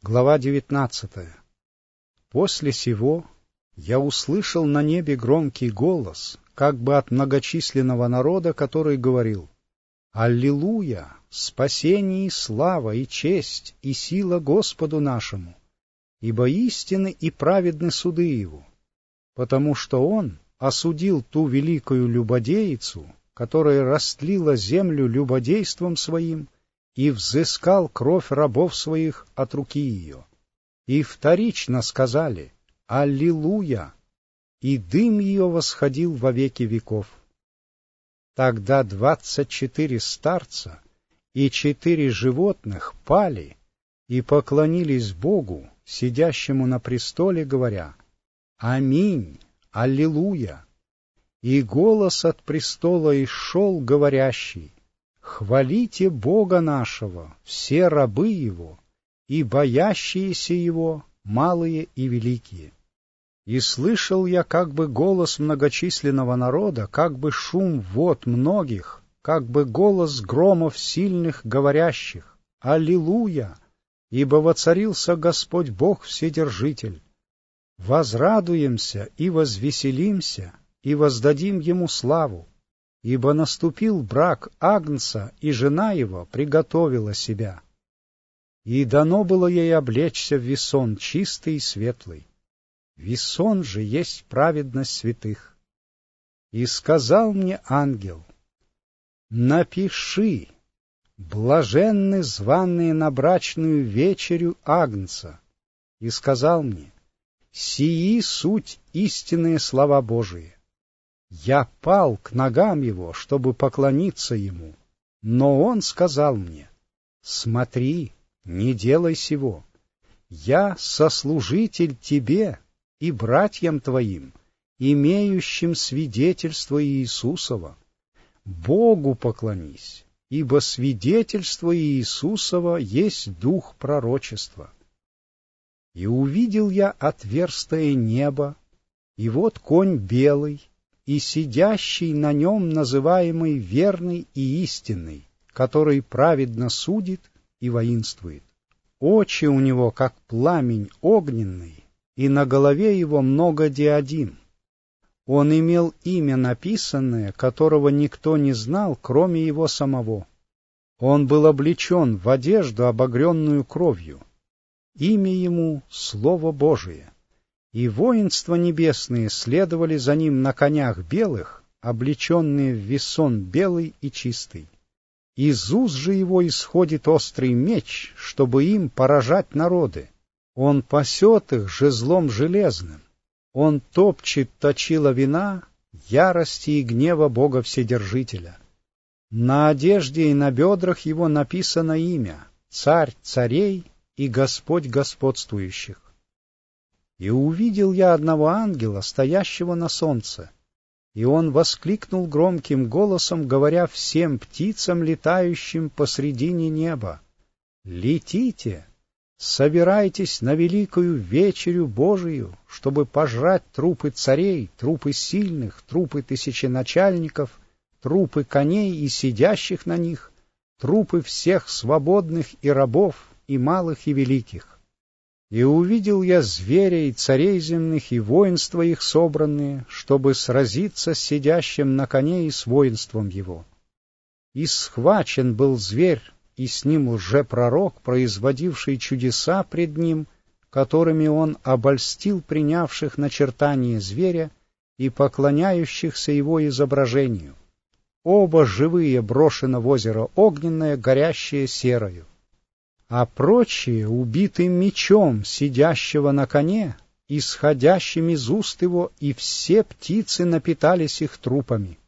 Глава 19. После сего я услышал на небе громкий голос, как бы от многочисленного народа, который говорил: «Аллилуйя! Спасение и слава, и честь, и сила Господу нашему, ибо истинны и праведны суды Его, потому что Он осудил ту великую любодеицу, которая растлила землю любодейством своим, и взыскал кровь рабов своих от руки ее. И вторично сказали: Аллилуйя! И дым ее восходил во веки веков. Тогда 24 старца и 4 животных пали и поклонились Богу, сидящему на престоле, говоря: Аминь, Аллилуйя! И голос от престола исшел, говорящий: Хвалите Бога нашего, все рабы Его, и боящиеся Его, малые и великие. И слышал я как бы голос многочисленного народа, как бы шум вод многих, как бы голос громов сильных, говорящих: Аллилуйя! Ибо воцарился Господь Бог Вседержитель. Возрадуемся и возвеселимся, и воздадим Ему славу. Ибо наступил брак Агнца, и жена его приготовила себя. И дано было ей облечься в весон чистый и светлый. Весон же есть праведность святых. И сказал мне ангел: напиши: блаженны званые на брачную вечерю Агнца. И сказал мне: сии суть истинные слова Божии. Я пал к ногам его, чтобы поклониться ему, но он сказал мне: смотри, не делай сего. Я сослужитель тебе и братьям твоим, имеющим свидетельство Иисусова. Богу поклонись, ибо свидетельство Иисусова есть дух пророчества. И увидел я отверстое небо, и вот конь белый, и сидящий на нем называемый верный и истинный, который праведно судит и воинствует. Очи у него, как пламень огненный, и на голове его много диадим. Он имел имя написанное, которого никто не знал, кроме его самого. Он был облечен в одежду, обогренную кровью. Имя ему — Слово Божие. И воинства небесные следовали за ним на конях белых, облеченные в весон белый и чистый. Из уст же его исходит острый меч, чтобы им поражать народы. Он пасет их жезлом железным. Он топчет точила вина, ярости и гнева Бога Вседержителя. На одежде и на бедрах его написано имя: Царь царей и Господь господствующих. И увидел я одного ангела, стоящего на солнце, и он воскликнул громким голосом, говоря всем птицам, летающим посредине неба: «Летите, собирайтесь на великую вечерю Божию, чтобы пожрать трупы царей, трупы сильных, трупы тысяченачальников, трупы коней и сидящих на них, трупы всех свободных и рабов, и малых и великих». И увидел я зверя и царей земных, и воинства их собранные, чтобы сразиться с сидящим на коне и с воинством его. И схвачен был зверь, и с ним лжепророк, производивший чудеса пред ним, которыми он обольстил принявших начертание зверя и поклоняющихся его изображению. Оба живые брошены в озеро огненное, горящее серою. А прочие убиты мечом сидящего на коне, исходящим из уст его, и все птицы напитались их трупами.